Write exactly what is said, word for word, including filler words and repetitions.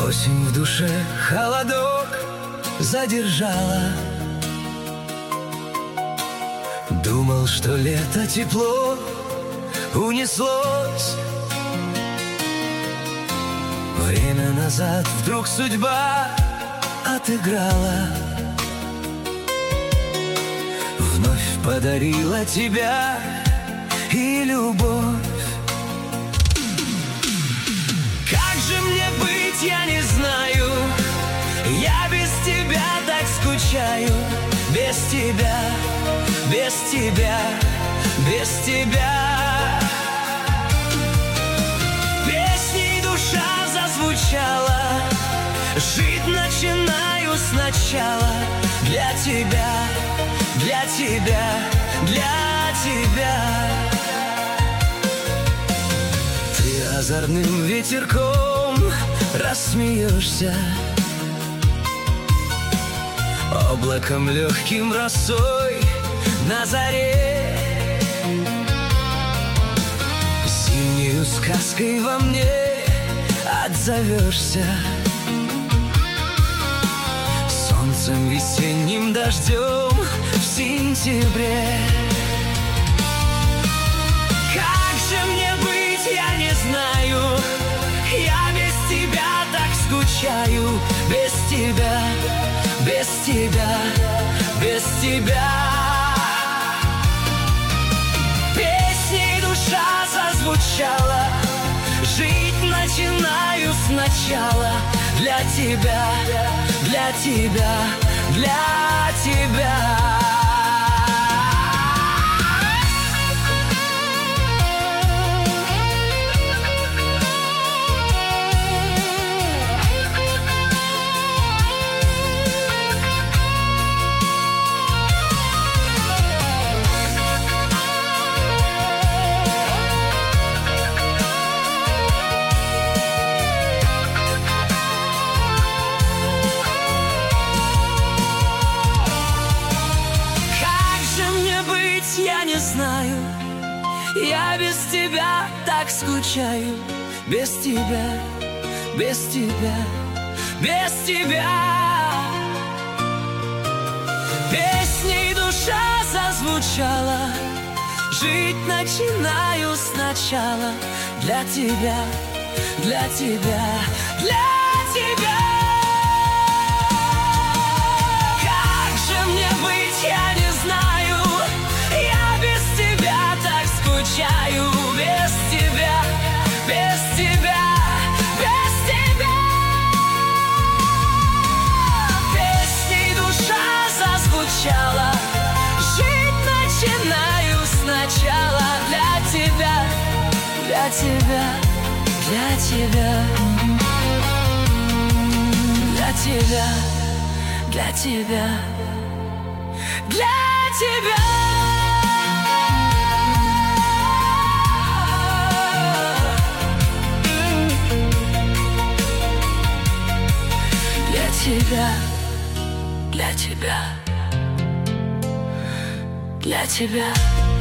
Осень в душе холодок задержала. Думал, что лето тепло унеслось. Время назад вдруг судьба отыграла, вновь подарила тебя и любовь. Как же мне быть, я не знаю, я без тебя так скучаю. Без тебя, без тебя, без тебя. Песней душа зазвучала, жить начинаю сначала. Для тебя, для тебя, для тебя. Ты озорным ветерком рассмеешься, облаком легким росой на заре. Зимнею сказкой во мне отзовешься, солнцем весенним дождем в сентябре. Как же мне быть, я не знаю, я без тебя так скучаю. Без тебя, без тебя, без тебя. Песней душа зазвучала, жить начинаю сначала. Для тебя, для тебя, для тебя. Я не знаю, я без тебя так скучаю. Без тебя, без тебя, без тебя. Песней душа зазвучала, жить начинаю сначала. Для тебя, для тебя, для тебя. Как же мне быть, я не знаю, я без тебя так скучаю. Без тебя, без тебя, без тебя. Песней душа зазвучала, жить начинаю сначала. Для тебя, для тебя, для тебя, для тебя, для тебя, для тебя. Для тебя, для тебя, для тебя.